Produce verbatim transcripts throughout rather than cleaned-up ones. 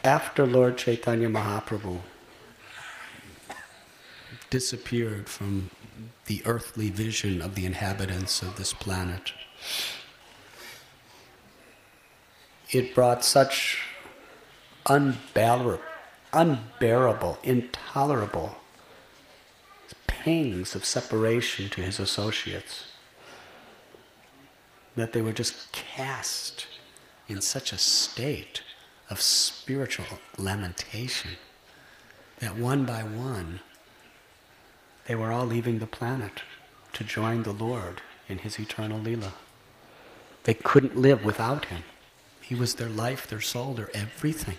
after Lord Chaitanya Mahaprabhu disappeared from the earthly vision of the inhabitants of this planet, it brought such unbearable, unbearable, intolerable pangs of separation to his associates that they were just cast in such a state of spiritual lamentation that one by one they were all leaving the planet to join the Lord in his eternal Leela. They couldn't live without him. He was their life, their soul, their everything.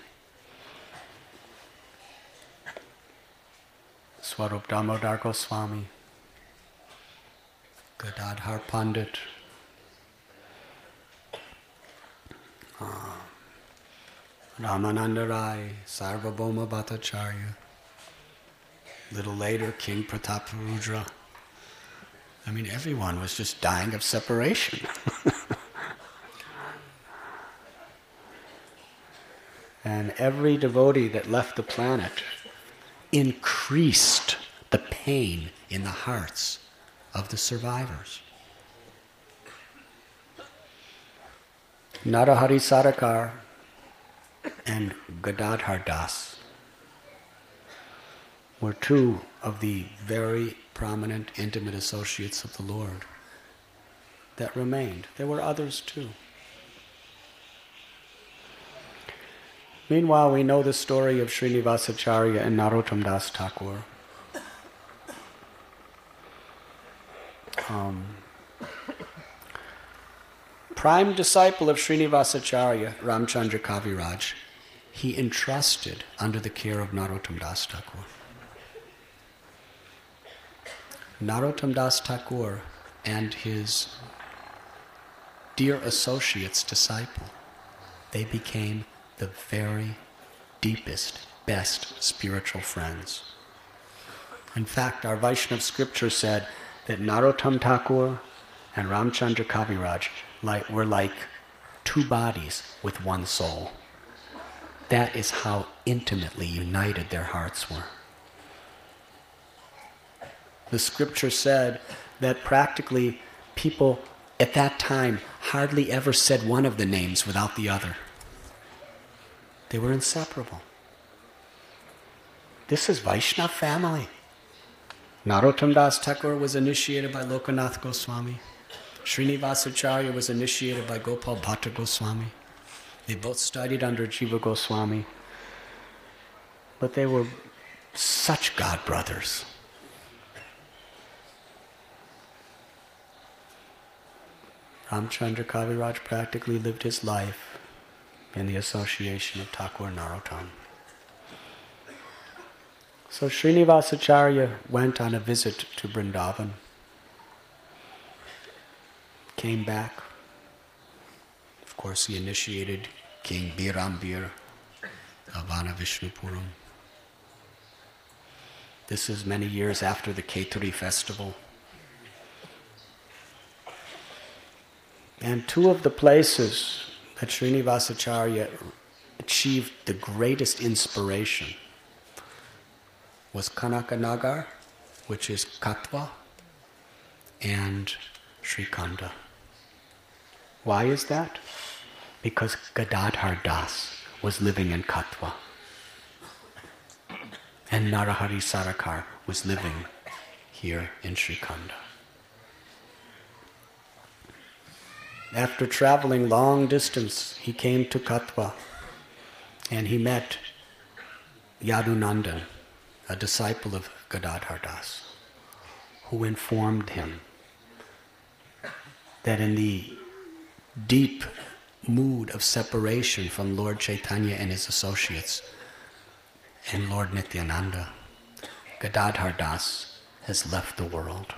Swarup Damodar Goswami, Gadadhar Pandit, uh, Ramananda Rai, Sarvabhauma Bhattacharya, little later King Prataparudra. I mean, everyone was just dying of separation. And every devotee that left the planet increased the pain in the hearts of the survivors. Narahari Sarakar and Gadadhar Das were two of the very prominent, intimate associates of the Lord that remained. There were others too. Meanwhile, we know the story of Srinivasacharya and Narottam Das Thakur. Um, prime disciple of Srinivasacharya, Ramchandra Kaviraj, he entrusted under the care of Narottam Das Thakur. Narottam Das Thakur and his dear associate's disciple, they became the very deepest, best spiritual friends. In fact, our Vaishnava scripture said that Narottam Thakur and Ramchandra Kaviraj like, were like two bodies with one soul. That is how intimately united their hearts were. The scripture said that practically people at that time hardly ever said one of the names without the other. They were inseparable. This is Vaishnava family. Narottam Das Thakur was initiated by Lokanath Goswami. Srinivasacharya was initiated by Gopal Bhatta Goswami. They both studied under Jiva Goswami. But they were such God brothers. Ramchandra Kaviraj practically lived his life in the association of Thakur Narottam. So Srinivasacharya went on a visit to Vrindavan, came back. Of course, he initiated King Birambir of Vishnupuram. This is many years after the Keturi festival. And two of the places that Srinivasacharya achieved the greatest inspiration was Kanakanagar, which is Katwa, and Srikhanda. Why is that? Because Gadadhar Das was living in Katwa, and Narahari Sarakar was living here in Srikhanda. After traveling long distance, he came to Katwa and he met Yadunandan, a disciple of Gadadhar Das, who informed him that in the deep mood of separation from Lord Chaitanya and his associates and Lord Nityananda, Gadadhar Das has left the world.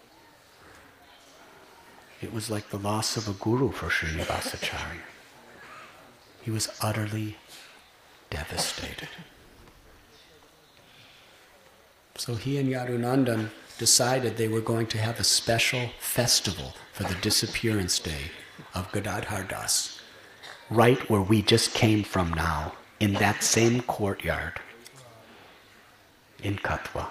It was like the loss of a guru for Srinivasacharya. He was utterly devastated. So he and Yadunandan decided they were going to have a special festival for the disappearance day of Gadadhar Das, right where we just came from now, in that same courtyard in Katwa.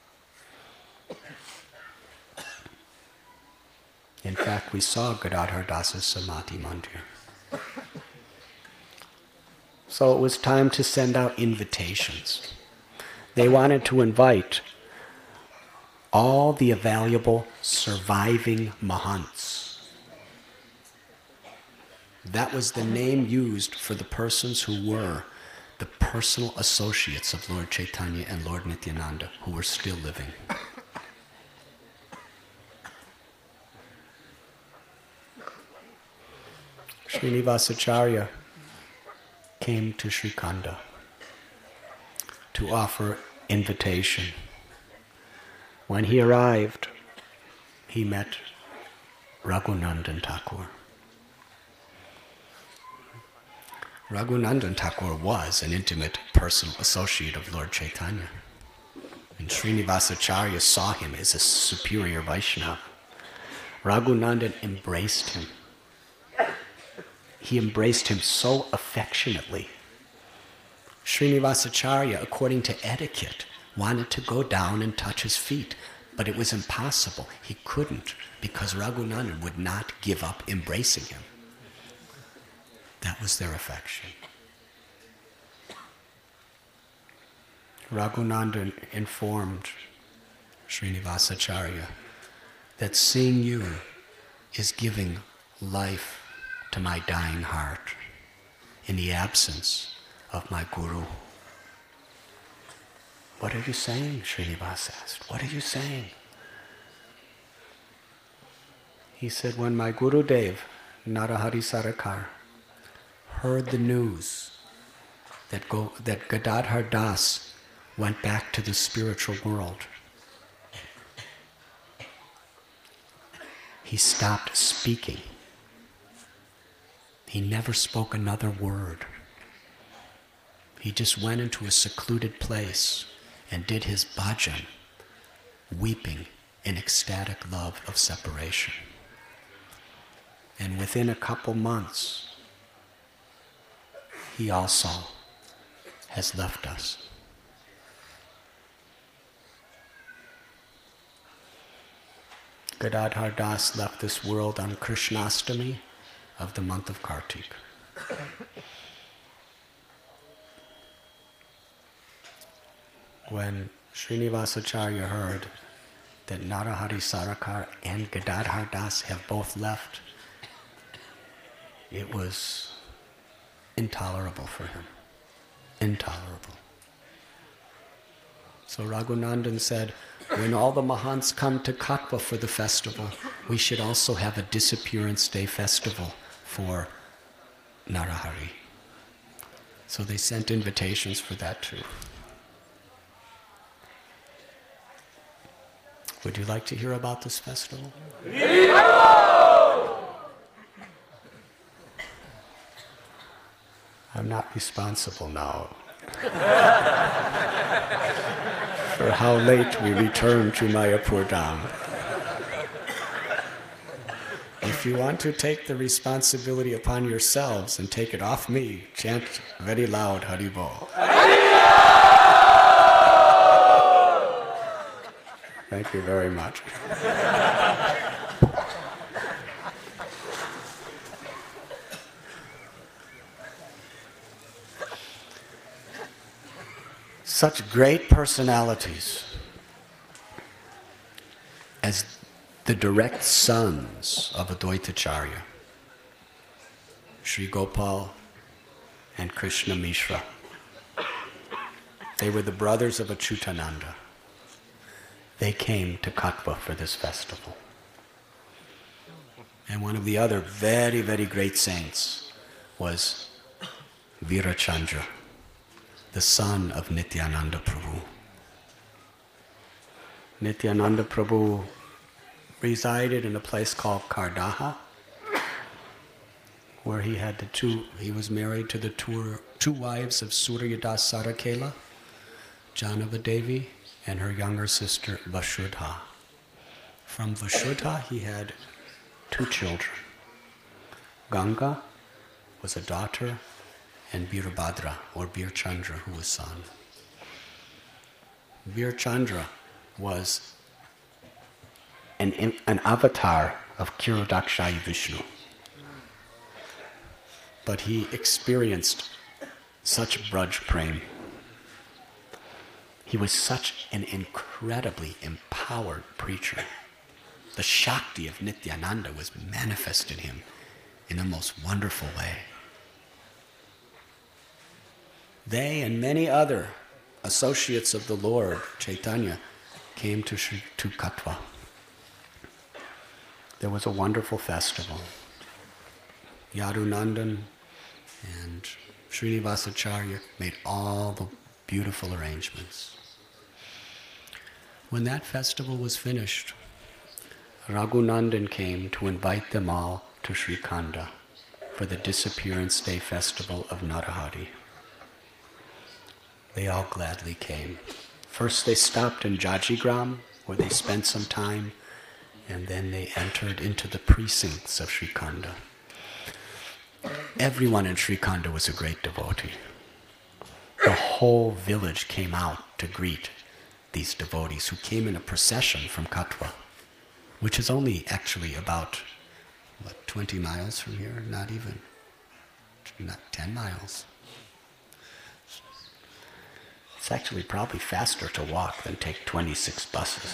In fact, we saw Gadadhar Das's Samadhi Mandir. So it was time to send out invitations. They wanted to invite all the available surviving Mahants. That was the name used for the persons who were the personal associates of Lord Chaitanya and Lord Nityananda, who were still living. Srinivasacharya came to Srikhanda to offer invitation. When he arrived, he met Raghunandan Thakur. Raghunandan Thakur was an intimate personal associate of Lord Chaitanya. And Srinivasacharya saw him as a superior Vaishnava. Raghunandan embraced him. He embraced him so affectionately. Srinivasacharya, according to etiquette, wanted to go down and touch his feet, but it was impossible. He couldn't, because Raghunandan would not give up embracing him. That was their affection. Raghunandan informed Srinivasacharya that seeing you is giving life to my dying heart in the absence of my guru. What are you saying? Srinivas asked. What are you saying? He said, when my Guru Dev, Narahari Sarakar, heard the news that, Go, that Gadadhar Das went back to the spiritual world, he stopped speaking. He never spoke another word. He just went into a secluded place and did his bhajan, weeping in ecstatic love of separation. And within a couple months, he also has left us. Gadadhar Das left this world on Krishnastami of the month of Kartik. When Srinivasacharya heard that Narahari Sarakar and Gadadhar Das have both left, it was intolerable for him. Intolerable. So Raghunandan said, when all the Mahants come to Katwa for the festival, we should also have a disappearance day festival for Narahari. So they sent invitations for that too. Would you like to hear about this festival? I'm not responsible now for how late we return to Mayapur Dham. If you want to take the responsibility upon yourselves and take it off me, chant very loud Hari Bol. Thank you very much. Such great personalities as the direct sons of Advaitacharya, Sri Gopal and Krishna Mishra. They were the brothers of Achyutananda. They came to Katwa for this festival. And one of the other very, very great saints was Virachandra, the son of Nityananda Prabhu. Nityananda Prabhu resided in a place called Kardaha, where he had the two, he was married to the two, two wives of Suryadas Sarakela, Janavadevi, and her younger sister Vasudha. From Vasudha he had two children. Ganga was a daughter, and Birabhadra, or Bir Chandra, who was son. Bir Chandra was an, an avatar of Kshirodakshayi Vishnu. But he experienced such Braj Prem. He was such an incredibly empowered preacher. The Shakti of Nityananda was manifested in him in a most wonderful way. They and many other associates of the Lord, Chaitanya, came to, Shri, to Katwa. There was a wonderful festival. Yadunandan and Srinivasacharya made all the beautiful arrangements. When that festival was finished, Raghunandan came to invite them all to Sri Khanda for the Disappearance Day festival of Narahari. They all gladly came. First they stopped in Jajigram, where they spent some time, and then they entered into the precincts of Sri Khanda. Everyone in Sri Khanda was a great devotee. The whole village came out to greet these devotees who came in a procession from Katwa, which is only actually about, what, twenty miles from here? Not even, not ten miles. It's actually probably faster to walk than take twenty-six buses.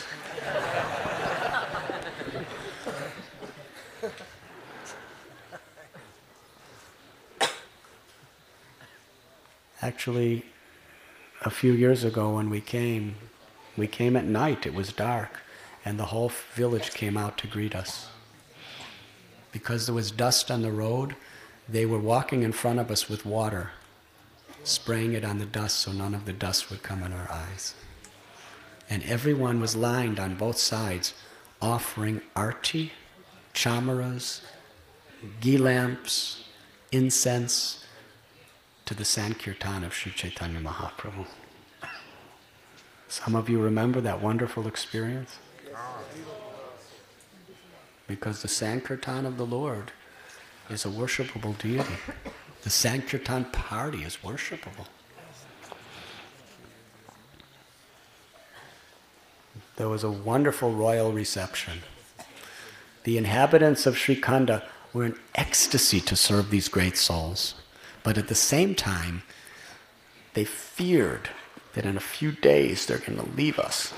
Actually, a few years ago when we came, we came at night, it was dark, and the whole village came out to greet us. Because there was dust on the road, they were walking in front of us with water, spraying it on the dust so none of the dust would come in our eyes. And everyone was lined on both sides, offering arti, chamaras, ghee lamps, incense, to the Sankirtan of Sri Chaitanya Mahaprabhu. Some of you remember that wonderful experience? Because the Sankirtan of the Lord is a worshipable deity. The Sankirtan party is worshipable. There was a wonderful royal reception. The inhabitants of Sri Khanda were in ecstasy to serve these great souls. But at the same time, they feared that in a few days they're going to leave us.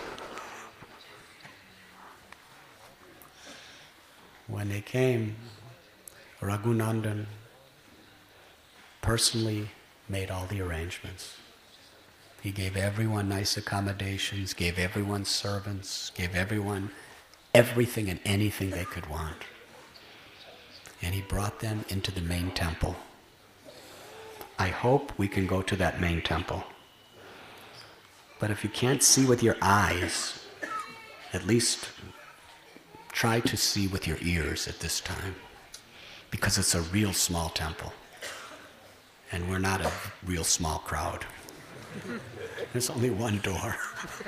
When they came, Raghunandan personally made all the arrangements. He gave everyone nice accommodations, gave everyone servants, gave everyone everything and anything they could want. And he brought them into the main temple. I hope we can go to that main temple. But if you can't see with your eyes, at least try to see with your ears at this time. Because it's a real small temple. And we're not a real small crowd. There's only one door.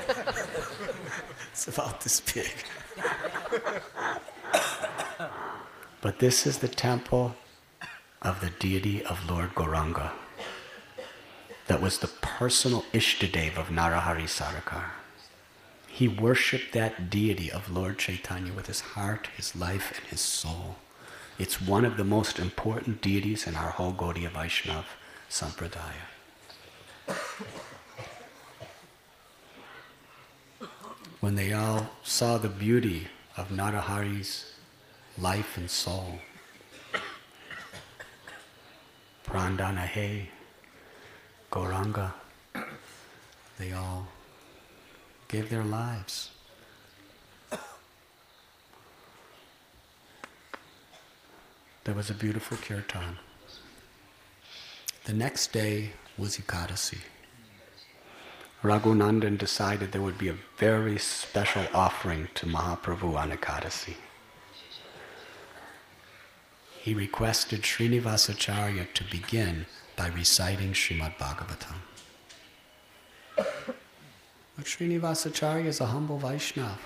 It's about this big. But this is the temple of the deity of Lord Gauranga. That was the personal Ishtadev of Narahari Sarakar. He worshipped that deity of Lord Chaitanya with his heart, his life, and his soul. It's one of the most important deities in our whole Gaudiya Vaishnava Sampradaya. When they all saw the beauty of Narahari's life and soul, Prandana He, Gauranga, they all gave their lives. There was a beautiful kirtan. The next day was Ekadasi. Raghunandan decided there would be a very special offering to Mahaprabhu on Ekadasi. He requested Srinivasacharya to begin by reciting Srimad Bhagavatam. But Srinivasacharya is a humble Vaishnava.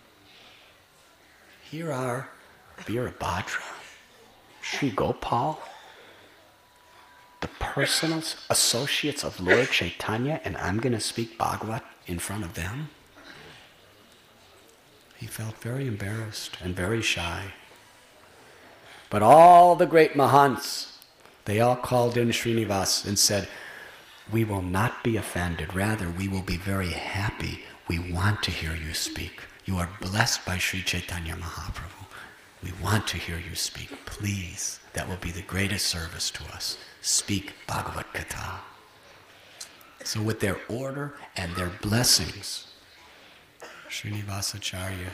Here are Birabhadra, Sri Gopal, the personal associates of Lord Chaitanya and I'm going to speak Bhagavat in front of them? He felt very embarrassed and very shy. But all the great Mahants, they all called in Srinivas and said, we will not be offended. Rather, we will be very happy. We want to hear you speak. You are blessed by Sri Chaitanya Mahaprabhu. We want to hear you speak. Please, that will be the greatest service to us. Speak Bhagavad Gita. So with their order and their blessings, Srinivasacharya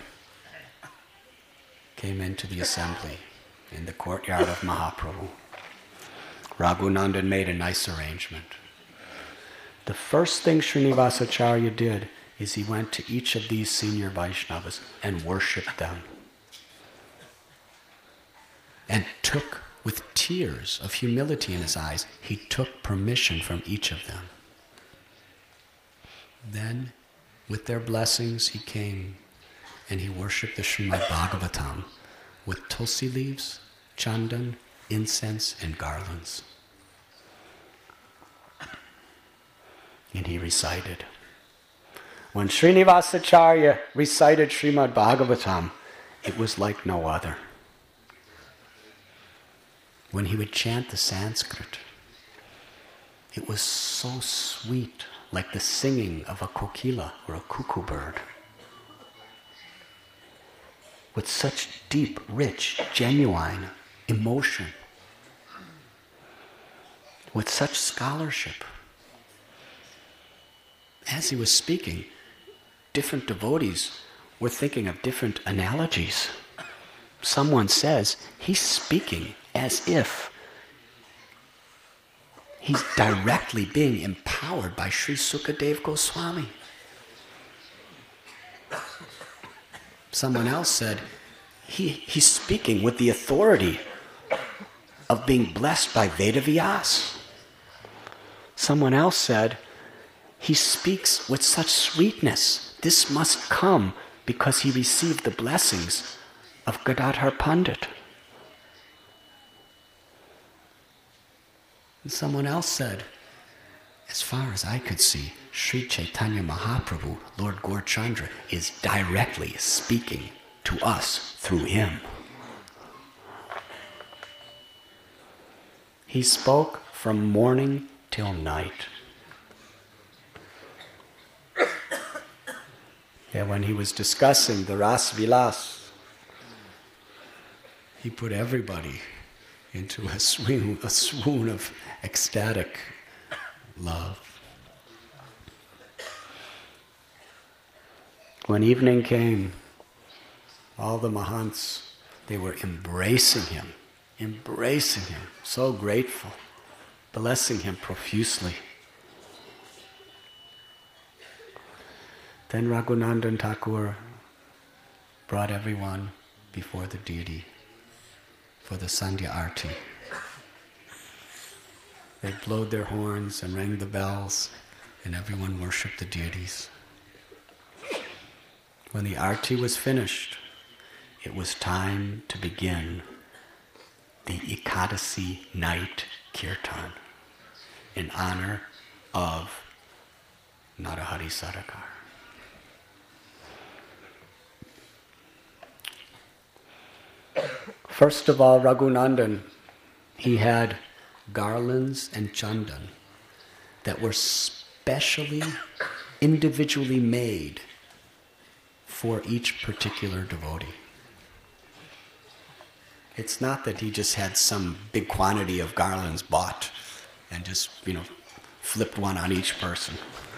came into the assembly in the courtyard of Mahaprabhu. Raghunandan made a nice arrangement. The first thing Srinivasacharya did is he went to each of these senior Vaishnavas and worshipped them. And took, with tears of humility in his eyes, he took permission from each of them. Then, with their blessings, he came and he worshipped the Srimad Bhagavatam with tulsi leaves, chandan, incense, and garlands. And he recited. When Srinivasacharya recited Srimad Bhagavatam, it was like no other. When he would chant the Sanskrit, it was so sweet, like the singing of a kokila or a cuckoo bird. With such deep, rich, genuine emotion. With such scholarship. As he was speaking, different devotees were thinking of different analogies. Someone says he's speaking as if he's directly being empowered by Sri Sukadev Goswami. Someone else said he, he's speaking with the authority of being blessed by Vedavyas. Someone else said he speaks with such sweetness. This must come because he received the blessings of Gadadhar Pandit. And someone else said, as far as I could see, Sri Chaitanya Mahaprabhu, Lord Gaurachandra, is directly speaking to us through him. He spoke from morning till night. Yeah, when he was discussing the Ras Vilas, he put everybody into a swoon, a swoon of ecstatic love. When evening came, all the Mahants, they were embracing him, embracing him, so grateful, blessing him profusely. Then Raghunandan Thakur brought everyone before the deity for the Sandhya Arti. They blowed their horns and rang the bells, and everyone worshipped the deities. When the Arti was finished, it was time to begin the Ekadasi night kirtan in honor of Narahari Sarakar. First of all, Raghunandan, he had garlands and chandan that were specially, individually made for each particular devotee. It's not that he just had some big quantity of garlands bought and just, you know, flipped one on each person.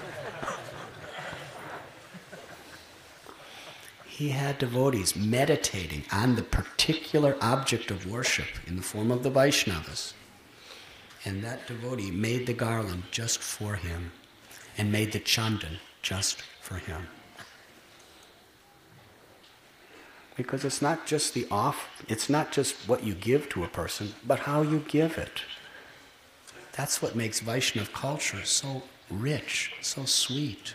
He had devotees meditating on the particular object of worship in the form of the Vaishnavas. And that devotee made the garland just for him and made the chandan just for him. Because it's not just the off, it's not just what you give to a person, but how you give it. That's what makes Vaishnava culture so rich, so sweet.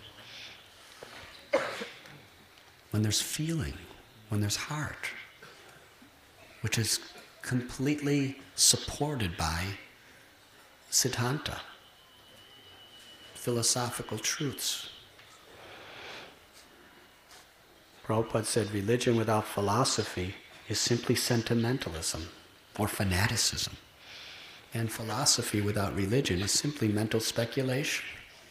When there's feeling, when there's heart, which is completely supported by Siddhanta, philosophical truths. Prabhupada said religion without philosophy is simply sentimentalism or fanaticism. And philosophy without religion is simply mental speculation.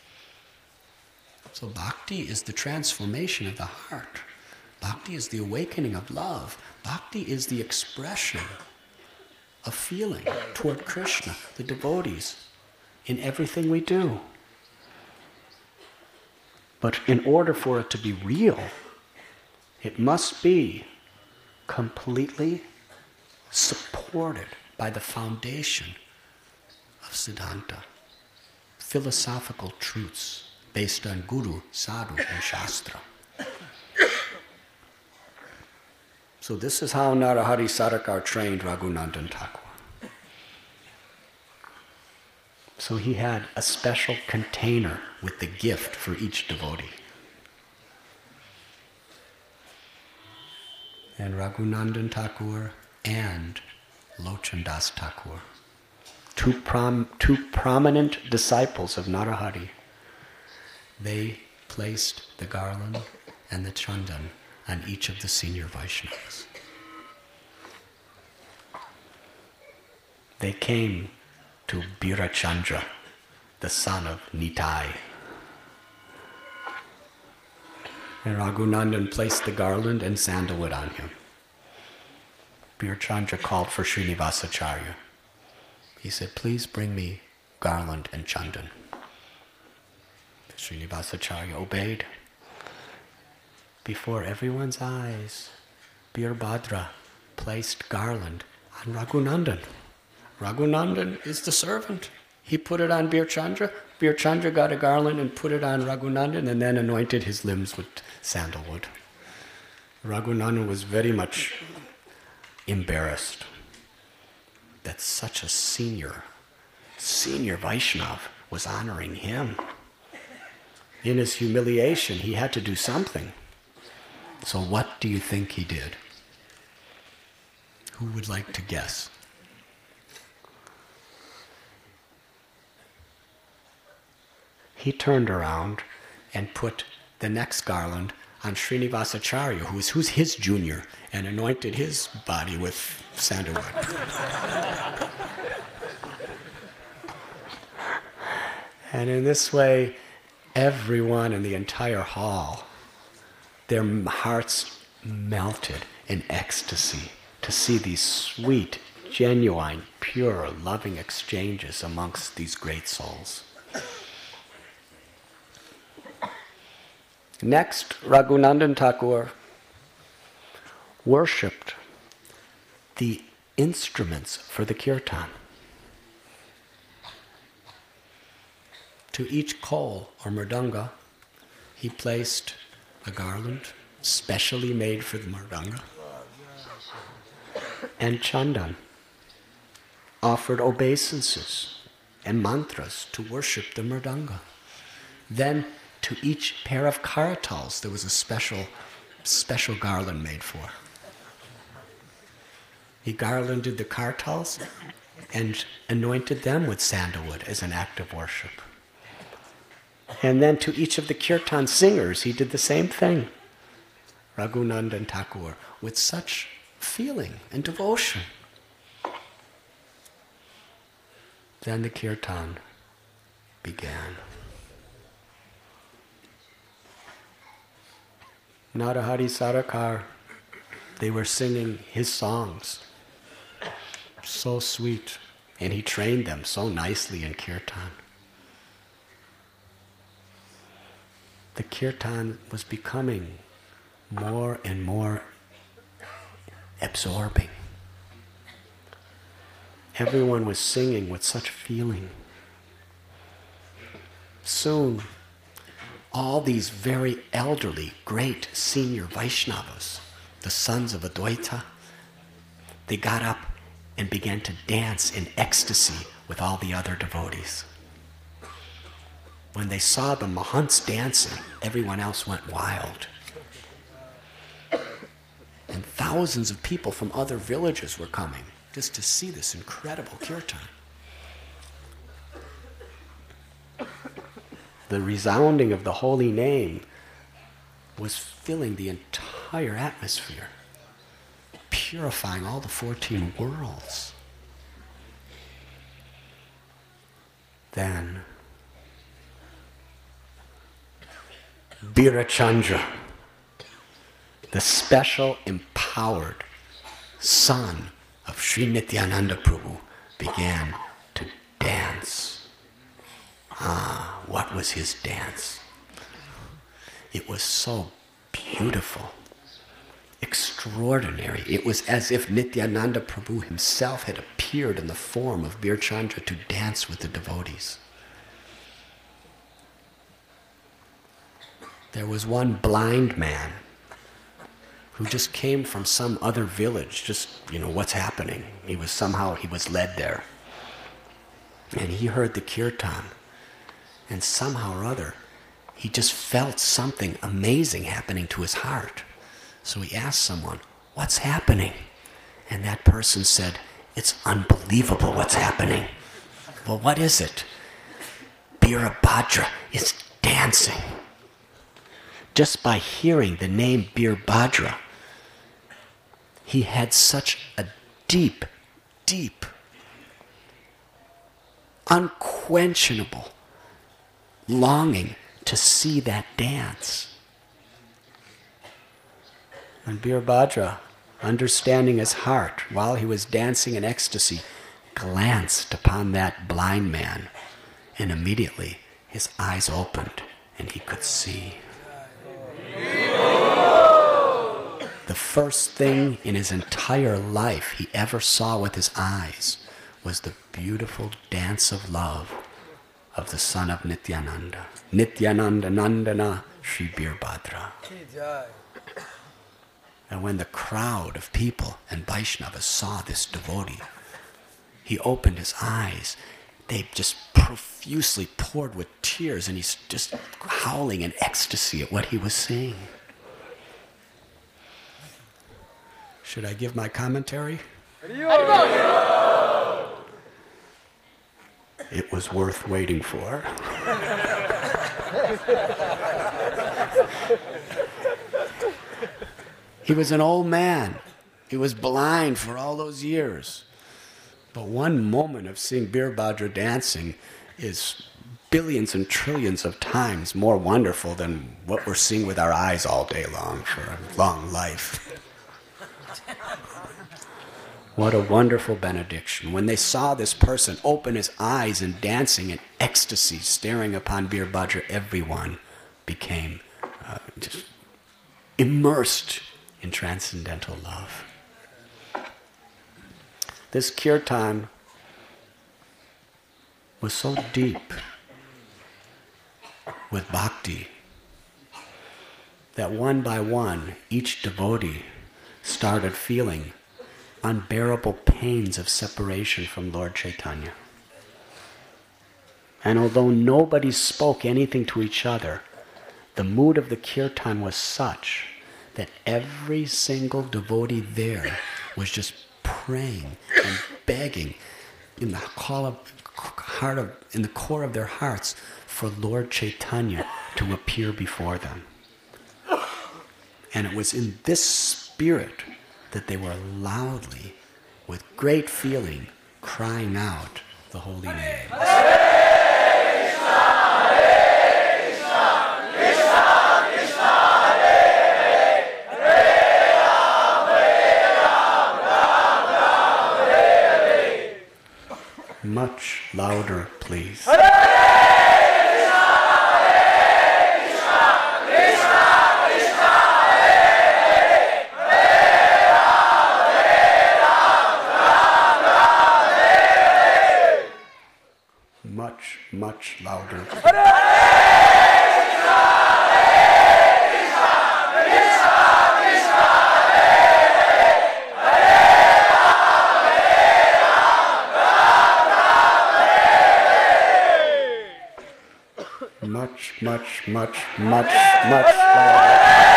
So bhakti is the transformation of the heart. Bhakti is the awakening of love. Bhakti is the expression of feeling toward Krishna, the devotees, in everything we do. But in order for it to be real, it must be completely supported by the foundation of Siddhanta, philosophical truths based on Guru, Sadhu, and Shastra. So this is how Narahari Sarakar trained Raghunandan Thakur. So he had a special container with the gift for each devotee. And Raghunandan Thakur and Lochan Das Thakur, two, prom, two prominent disciples of Narahari, they placed the garland and the chandan on each of the senior Vaishnavas. They came to Birachandra, the son of Nitai. And Raghunandan placed the garland and sandalwood on him. Birachandra called for Srinivasacharya. He said, please bring me garland and chandan. Srinivasacharya obeyed. Before everyone's eyes, Birbhadra placed garland on Raghunandan. Raghunandan is the servant. He put it on Birchandra. Birchandra got a garland and put it on Raghunandan and then anointed his limbs with sandalwood. Raghunandan was very much embarrassed that such a senior, senior Vaishnav was honoring him. In his humiliation, he had to do something. So what do you think he did? Who would like to guess? He turned around and put the next garland on Srinivasacharya, who's, who's his junior, and anointed his body with sandalwood. And in this way, everyone in the entire hall, their hearts melted in ecstasy to see these sweet, genuine, pure, loving exchanges amongst these great souls. Next, Raghunandan Thakur worshipped the instruments for the kirtan. To each khol or mridanga, he placed a garland specially made for the mridanga and chandan, offered obeisances and mantras to worship the mridanga. Then to each pair of karatals there was a special, special garland made for. He garlanded the karatals and anointed them with sandalwood as an act of worship. And then to each of the kirtan singers, he did the same thing. Raghunandan Thakur, with such feeling and devotion. Then the kirtan began. Narahari Sarakar, they were singing his songs. So sweet. And he trained them so nicely in kirtan. The kirtan was becoming more and more absorbing. Everyone was singing with such feeling. Soon, all these very elderly, great senior Vaishnavas, the sons of Advaita, they got up and began to dance in ecstasy with all the other devotees. When they saw the Mahants dancing, everyone else went wild. And thousands of people from other villages were coming just to see this incredible kirtan. the resounding of the holy name was filling the entire atmosphere, purifying all the fourteen worlds. Then Birachandra, the special empowered son of Sri Nityananda Prabhu, began to dance. Ah, what was his dance? It was so beautiful, extraordinary. It was as if Nityananda Prabhu himself had appeared in the form of Birachandra to dance with the devotees. There was one blind man who just came from some other village, just, you know, what's happening? He was somehow, he was led there. And he heard the kirtan, and somehow or other, he just felt something amazing happening to his heart. So he asked someone, what's happening? And that person said, it's unbelievable what's happening. Well, what is it? Birabhadra is dancing. Just by hearing the name Birabhadra, he had such a deep, deep, unquenchable longing to see that dance. And Birabhadra, understanding his heart, while he was dancing in ecstasy, glanced upon that blind man, and immediately his eyes opened and he could see. The first thing in his entire life he ever saw with his eyes was the beautiful dance of love of the son of Nityananda. Nityananda Nandana Sri Birabhadra. And when the crowd of people and Vaishnavas saw this devotee, he opened his eyes. They just profusely poured with tears, and he's just howling in ecstasy at what he was seeing. Should I give my commentary? It was worth waiting for. He was an old man. He was blind for all those years. But one moment of seeing Birabhadra dancing is billions and trillions of times more wonderful than what we're seeing with our eyes all day long for a long life. What a wonderful benediction. When they saw this person open his eyes and dancing in ecstasy, staring upon Birabhadra, everyone became uh, just immersed in transcendental love. This kirtan was so deep with bhakti that one by one, each devotee started feeling unbearable pains of separation from Lord Chaitanya. And although nobody spoke anything to each other, the mood of the kirtan was such that every single devotee there was just praying and begging in the call of, heart of, in the core of their hearts for Lord Chaitanya to appear before them. And it was in this spirit that they were loudly, with great feeling, crying out the holy name. Much louder, please. Much, much louder. Much, much, much, much, much louder.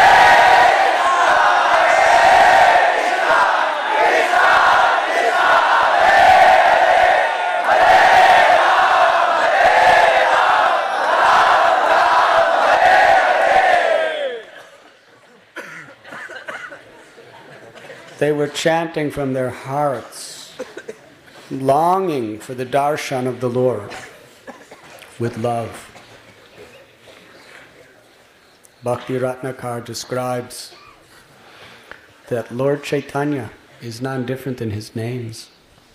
They were chanting from their hearts, longing for the darshan of the Lord with love. Bhakti Ratnakar describes that Lord Chaitanya is none different than his names.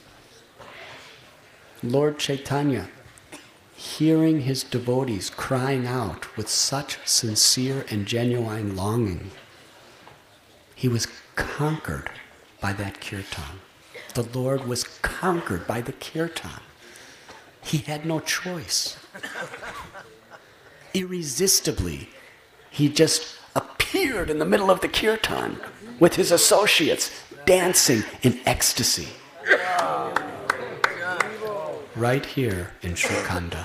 Lord Chaitanya, hearing his devotees crying out with such sincere and genuine longing, he was conquered by that kirtan. The Lord was conquered by the kirtan. He had no choice. Irresistibly, he just appeared in the middle of the kirtan with his associates dancing in ecstasy. Right here in Srikhanda.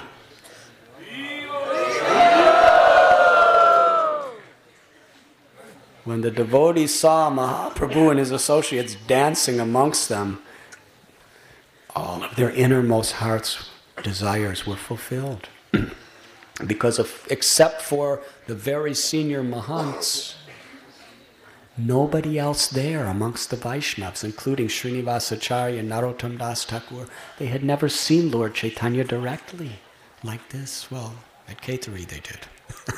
When the devotees saw Mahaprabhu and his associates dancing amongst them, all of their innermost hearts' desires were fulfilled. Because of, except for the very senior Mahants, nobody else there amongst the Vaishnavas, including Srinivasacharya and Narottam Das Thakur, they had never seen Lord Chaitanya directly like this. Well, at Kaithari they did.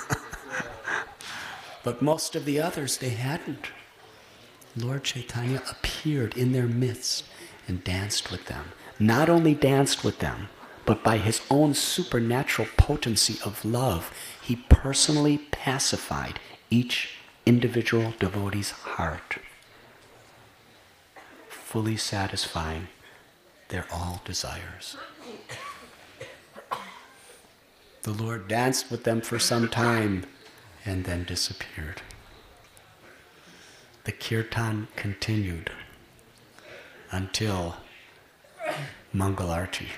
But most of the others, they hadn't. Lord Chaitanya appeared in their midst and danced with them. Not only danced with them, but by his own supernatural potency of love, he personally pacified each individual devotee's heart, fully satisfying their all desires. The Lord danced with them for some time and then disappeared. The kirtan continued until Mangalarti.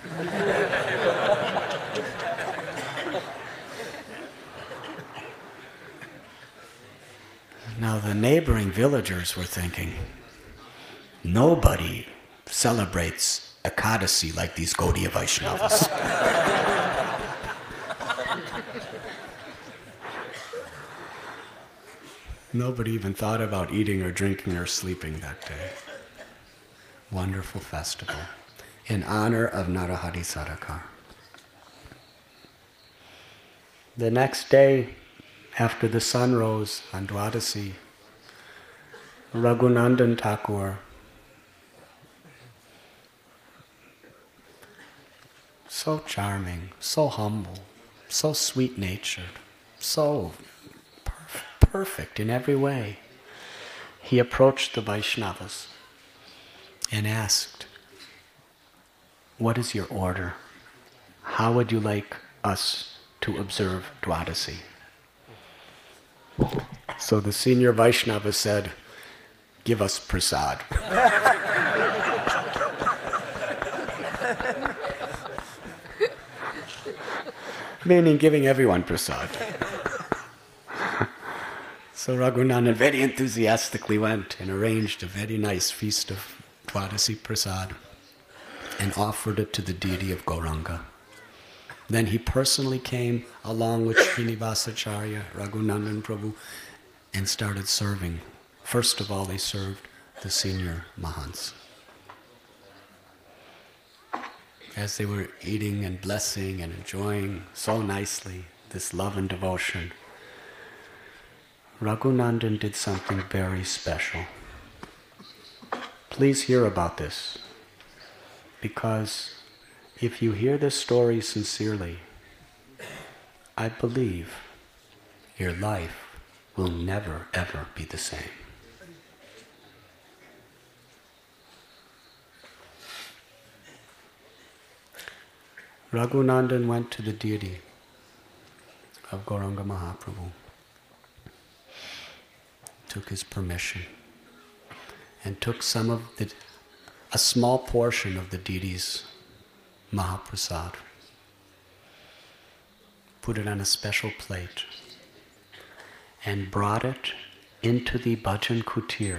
Now the neighboring villagers were thinking, nobody celebrates Ekadasi like these Gaudiya Vaishnavas. Nobody even thought about eating or drinking or sleeping that day. Wonderful festival in honor of Narahari Sarakar. The next day, after the sun rose on Dwadasi, Raghunandan Thakur, so charming, so humble, so sweet-natured, so perf- perfect in every way, he approached the Vaishnavas and asked, "What is your order? How would you like us to observe Dwadasi?" So the senior Vaishnava said, "Give us prasad." Meaning giving everyone prasad. So Raghunandan very enthusiastically went and arranged a very nice feast of Dwadasi prasad and offered it to the deity of Gauranga. Then he personally came along with Srinivasacharya, Raghunandan Prabhu, and started serving. First of all, they served the senior Mahants. As they were eating and blessing and enjoying so nicely this love and devotion, Raghunandan did something very special. Please hear about this, because if you hear this story sincerely, I believe your life will never ever be the same. Raghunandan went to the deity of Gauranga Mahaprabhu, took his permission, and took some of the, a small portion of the deity's Mahaprasad, put it on a special plate, and brought it into the bhajan kutir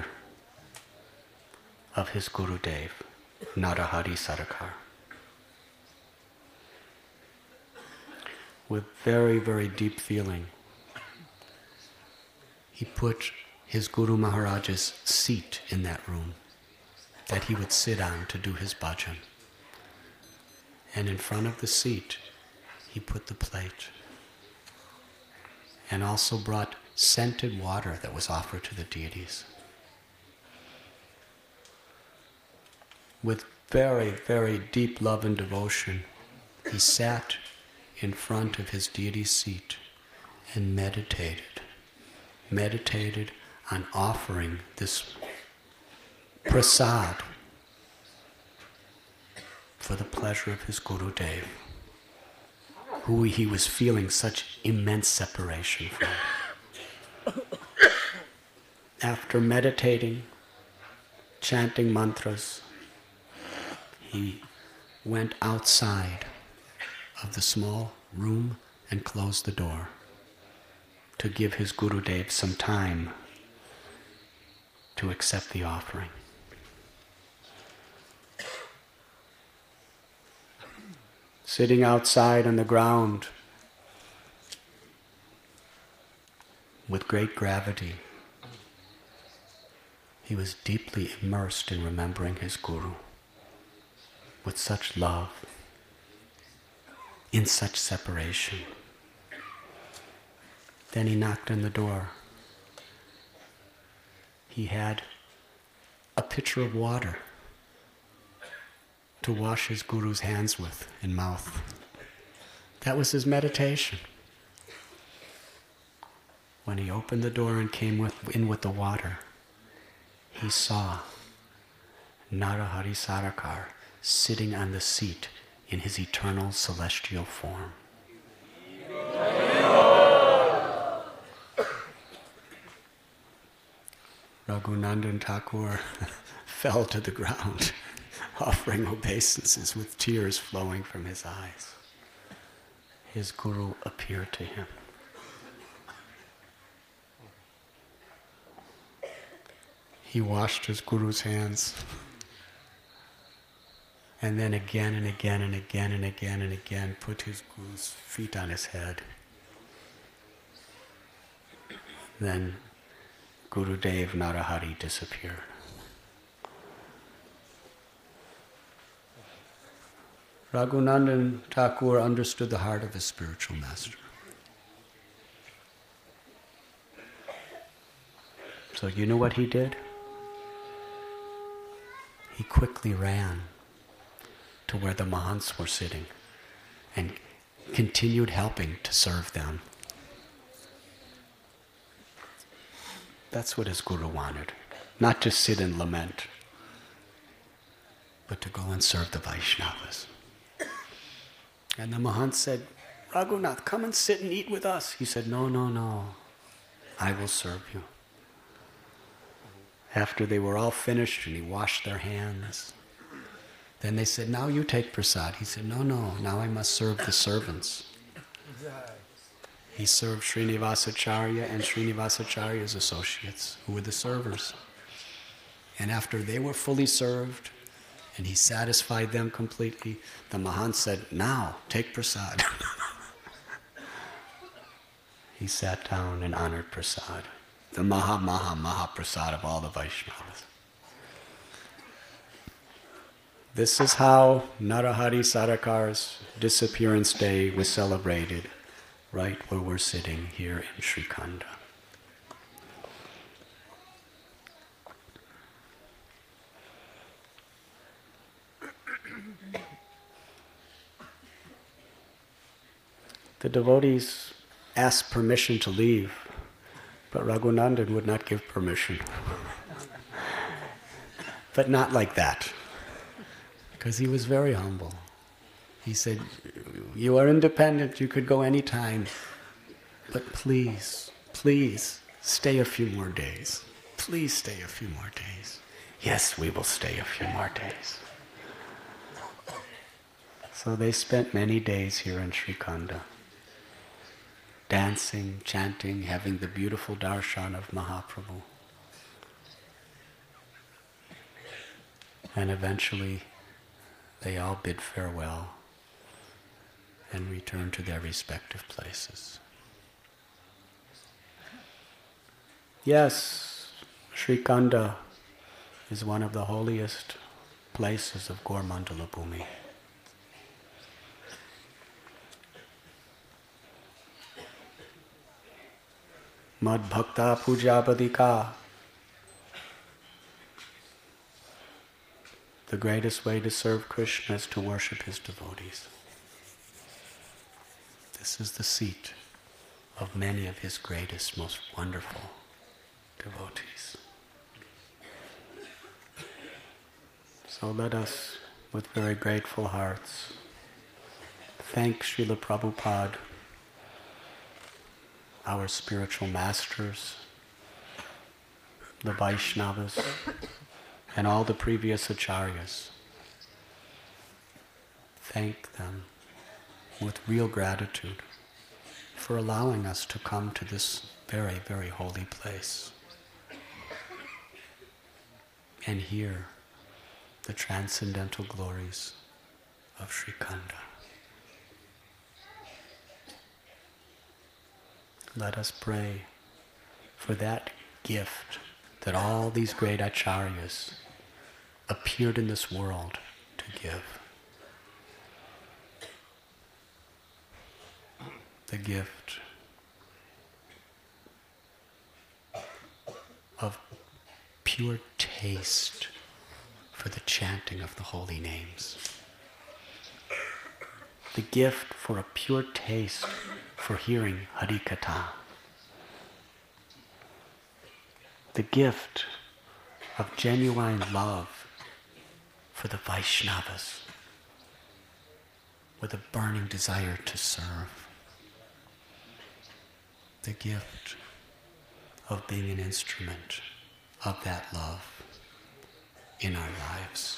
of his Gurudev, Narahari Sarakar. With very, very deep feeling, he put his Guru Maharaj's seat in that room that he would sit on to do his bhajan. And in front of the seat, he put the plate. And also brought scented water that was offered to the deities. With very, very deep love and devotion, he sat in front of his deity's seat and meditated. Meditated on offering this prasad for the pleasure of his Guru Dev, who he was feeling such immense separation from. After meditating, chanting mantras, he went outside of the small room and closed the door to give his Guru Dev some time to accept the offering. Sitting outside on the ground with great gravity, he was deeply immersed in remembering his Guru with such love, in such separation. Then he knocked on the door. He had a pitcher of water to wash his Guru's hands with and mouth. That was his meditation. When he opened the door and came with, in with the water, he saw Narahari Sarakar sitting on the seat in his eternal celestial form. Raghunandan Thakur fell to the ground, offering obeisances with tears flowing from his eyes. His Guru appeared to him. He washed his Guru's hands, and then again and again and again and again and again put his Guru's feet on his head. Then Gurudev Narahari disappeared. Raghunandan Thakur understood the heart of his spiritual master. So you know what he did? He quickly ran to where the Mahants were sitting and continued helping to serve them. That's what his Guru wanted. Not to sit and lament, but to go and serve the Vaishnavas. And the Mahant said, Raghunath, come and sit and eat with us. He said, no, no, no. I will serve you. After they were all finished and he washed their hands, then they said, now you take prasad. He said, no, no, now I must serve the servants. He served Srinivasacharya and Srinivasacharya's associates, who were the servers. And after they were fully served, and he satisfied them completely, the Mahant said, now, take prasad. He sat down and honored prasad, the Maha Maha Maha Prasad of all the Vaishnavas. This is how Narahari Sarakar's disappearance day was celebrated, right where we're sitting here in Srikhanda. The devotees asked permission to leave, but Raghunandan would not give permission. But not like that, because he was very humble. He said, you are independent, you could go any time, but please, please stay a few more days. Please stay a few more days. Yes, we will stay a few more days. So they spent many days here in Srikhanda, dancing, chanting, having the beautiful darshan of Mahaprabhu. And eventually, they all bid farewell and returned to their respective places. Yes, Sri Khanda is one of the holiest places of Gaur Mandala Bhumi. Mad Bhakta Puja Badika. The greatest way to serve Krishna is to worship his devotees. This is the seat of many of his greatest, most wonderful devotees. So let us, with very grateful hearts, thank Srila Prabhupada, our spiritual masters, the Vaishnavas, and all the previous acharyas. Thank them with real gratitude for allowing us to come to this very, very holy place and hear the transcendental glories of Sri Khanda. Let us pray for that gift that all these great acharyas appeared in this world to give. The gift of pure taste for the chanting of the holy names. The gift for a pure taste for hearing Harikatha. The gift of genuine love for the Vaishnavas with a burning desire to serve. The gift of being an instrument of that love in our lives.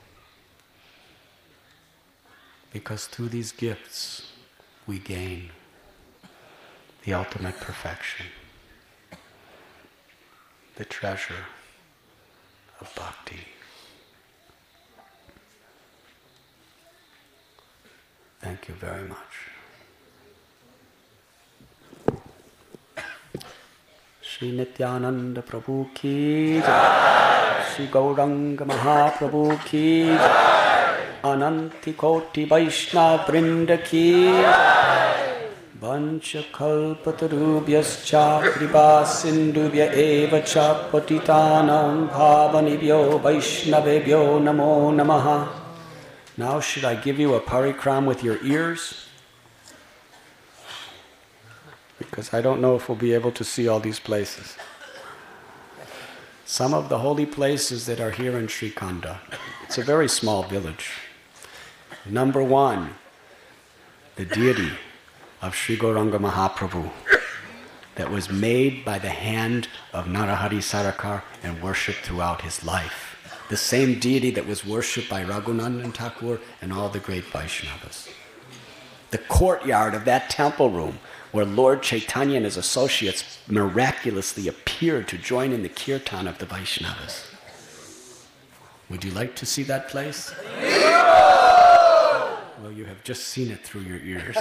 Because through these gifts we gain the ultimate perfection, the treasure of bhakti. Thank you very much. Shri Nityananda Prabhu ki jai, Shri Gauranga Mahaprabhu ki jai, Ananti Koti Vaishnav Vrinda ki jai, Vancha Kalpatarubhyascha Kripa Sindhubhya eva cha Patitanam Bhavanibhyo Vaishnavebhyo Namo Namaha. Now should I give you a parikram with your ears? Because I don't know if we'll be able to see all these places. Some of the holy places that are here in Sri Khanda. It's a very small village. Number one, the deity of Sri Gauranga Mahaprabhu that was made by the hand of Narahari Sarakar and worshipped throughout his life. The same deity that was worshipped by Raghunandan Thakur and all the great Vaishnavas. The courtyard of that temple room where Lord Chaitanya and his associates miraculously appeared to join in the kirtan of the Vaishnavas. Would you like to see that place? Well, you have just seen it through your ears.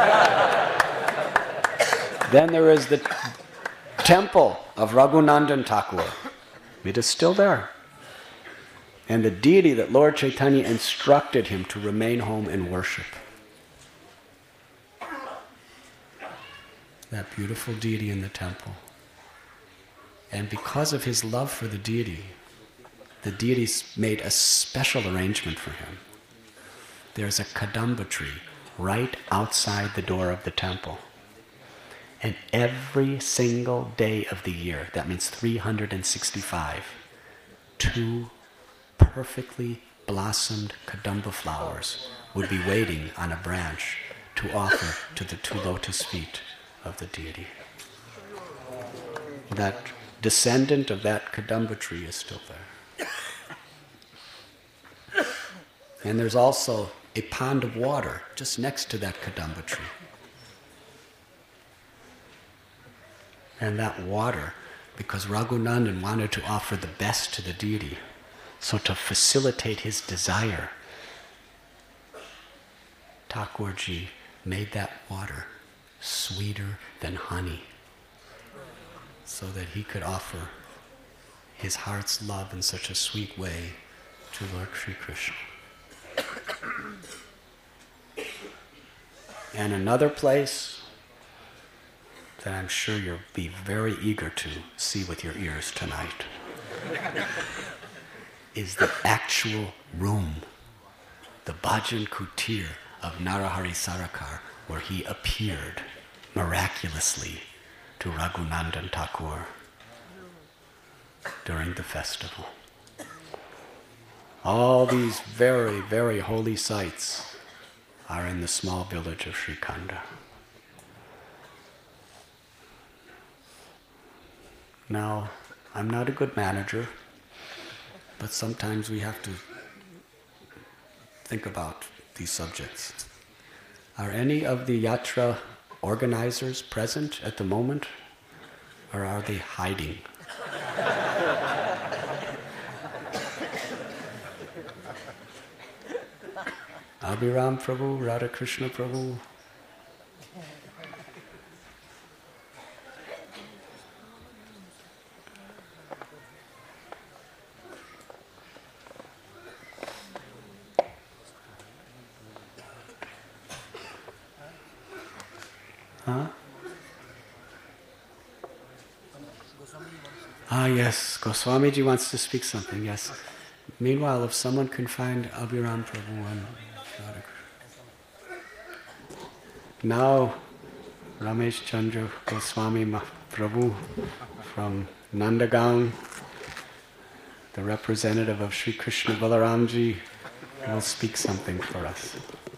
Then there is the temple of Raghunandan Thakur. It is still there. And the deity that Lord Chaitanya instructed him to remain home and worship. That beautiful deity in the temple. And because of his love for the deity, the deity made a special arrangement for him. There's a kadamba tree right outside the door of the temple. And every single day of the year, that means three hundred sixty-five, two perfectly blossomed kadamba flowers would be waiting on a branch to offer to the two lotus feet of the deity. That descendant of that kadamba tree is still there. And there's also a pond of water just next to that kadamba tree. And that water, because Raghunandan wanted to offer the best to the deity, so to facilitate his desire, Thakurji made that water sweeter than honey so that he could offer his heart's love in such a sweet way to Lord Sri Krishna. And another place that I'm sure you'll be very eager to see with your ears tonight is the actual room, the Bhajan Kutir of Narahari Sarakar, where he appeared miraculously to Raghunandan Thakur during the festival. All these very, very holy sites are in the small village of Srikhanda. Now, I'm not a good manager, but sometimes we have to think about these subjects. Are any of the yatra organizers present at the moment, or are they hiding? Abhiram Prabhu, Radha Krishna Prabhu. Huh? Ah, yes, Goswamiji wants to speak something, yes. Meanwhile, if someone can find Abhiram Prabhu and Radha Krishna. Now, Ramesh Chandra Goswami Prabhu from Nandagaon, the representative of Sri Krishna Balaramji, will speak something for us.